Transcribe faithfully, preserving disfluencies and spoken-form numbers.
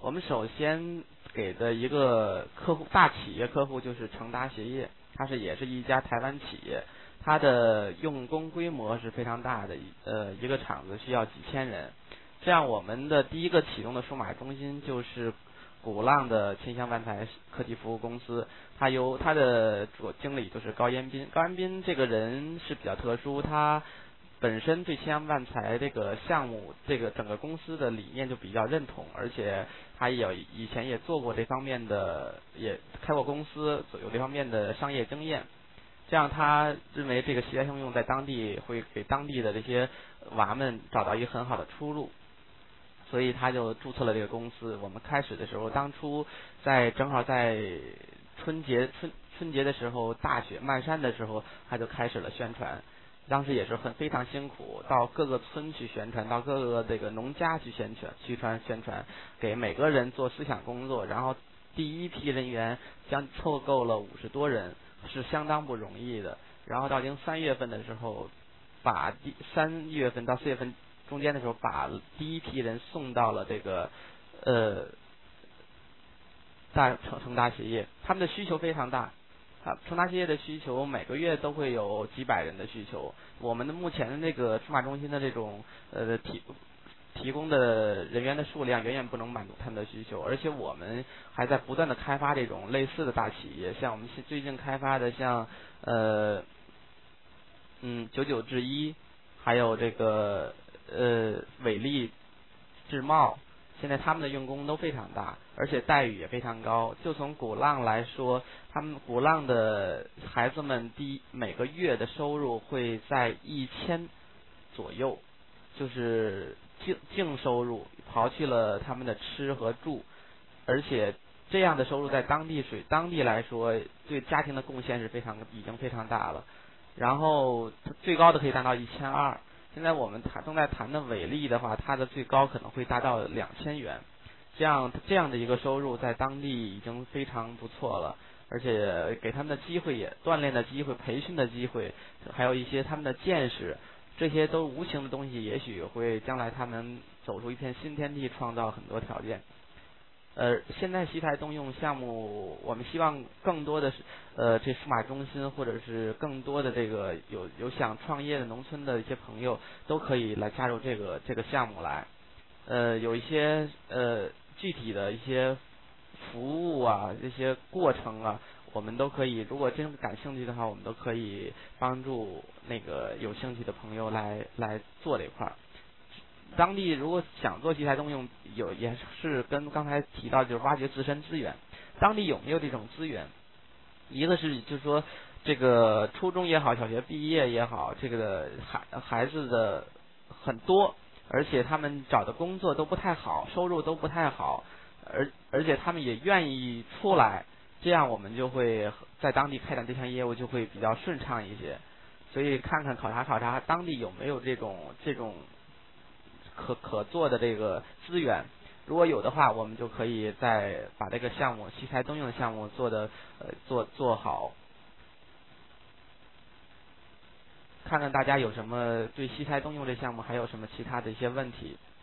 我们首先给的一个客户，大企业客户就是成达鞋业，它是也是一家台湾企业，它的用工规模是非常大的，呃，一个厂子需要几千人。这样我们的第一个启动的数码中心就是鼓浪的千香万才科技服务公司，它由它的主经理就是高延斌。高延斌这个人是比较特殊，他本身对千香万才这个项目，这个整个公司的理念就比较认同，而且他也有以前也做过这方面的，也开过公司，有这方面的商业经验。这样他认为这个携带通用在当地会给当地的这些娃们找到一个很好的出路，所以他就注册了这个公司。我们开始的时候，当初在正好在春节春春节的时候，大雪漫山的时候，他就开始了宣传。当时也是很非常辛苦，到各个村去宣传，到各个这个农家去宣传，去传宣传，给每个人做思想工作。然后第一批人员将凑够了五十多人，是相当不容易的。然后到零三月份的时候，把第三月份到四月份中间的时候，把第一批人送到了这个呃大成成达鞋业，他们的需求非常大。啊，成达鞋业的需求每个月都会有几百人的需求。我们的目前的那个数码中心的这种呃提提供的人员的数量远远不能满足他们的需求，而且我们还在不断的开发这种类似的大企业，像我们最近开发的像呃嗯九九制衣，还有这个呃伟力智贸。现在他们的用工都非常大，而且待遇也非常高。就从鼓浪来说，他们鼓浪的孩子们第每个月的收入会在一千左右，就是净净收入，刨去了他们的吃和住，而且这样的收入在当地水当地来说，对家庭的贡献是非常已经非常大了。然后最高的可以达到一千二。现在我们谈正在谈的伟力的话，它的最高可能会达到两千元，这样这样的一个收入在当地已经非常不错了，而且给他们的机会也锻炼的机会、培训的机会，还有一些他们的见识，这些都无形的东西，也许会将来他们走出一片新天地，创造很多条件。呃，现在西台动用项目，我们希望更多的是呃，这数码中心或者是更多的这个有有想创业的农村的一些朋友，都可以来加入这个这个项目来。呃，有一些呃具体的一些服务啊，这些过程啊，我们都可以，如果真感兴趣的话，我们都可以帮助那个有兴趣的朋友来来做这块儿。当地如果想做西台动用，有也是跟刚才提到就是挖掘自身资源，当地有没有这种资源？一个是就是说这个初中也好，小学毕业也好，这个孩孩子的很多，而且他们找的工作都不太好，收入都不太好，而而且他们也愿意出来，这样我们就会在当地开展这项业务就会比较顺畅一些。所以看看考察考察当地有没有这种这种可可做的这个资源，如果有的话，我们就可以再把这个项目西台东用的项目做的呃做做好。看看大家有什么对西台东用这项目还有什么其他的一些问题。